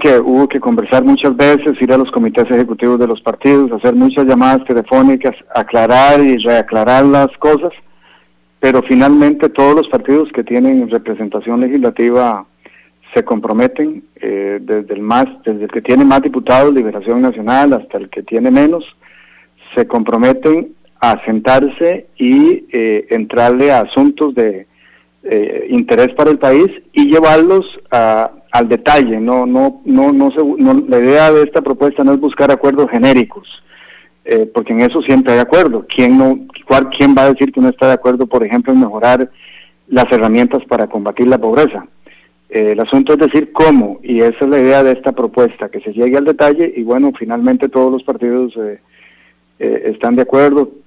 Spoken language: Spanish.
que hubo que conversar muchas veces, ir a los comités ejecutivos de los partidos, hacer muchas llamadas telefónicas, aclarar y reaclarar las cosas, pero finalmente todos los partidos que tienen representación legislativa se comprometen, desde el que tiene más diputados, Liberación Nacional, hasta el que tiene menos, se comprometen a sentarse y entrarle a asuntos de interés para el país y llevarlos al detalle. La idea de esta propuesta no es buscar acuerdos genéricos, porque en eso siempre hay acuerdo. ¿Quién va a decir que no está de acuerdo, por ejemplo, en mejorar las herramientas para combatir la pobreza? El asunto es decir cómo, y esa es la idea de esta propuesta, que se llegue al detalle, y bueno, finalmente todos los partidos están de acuerdo.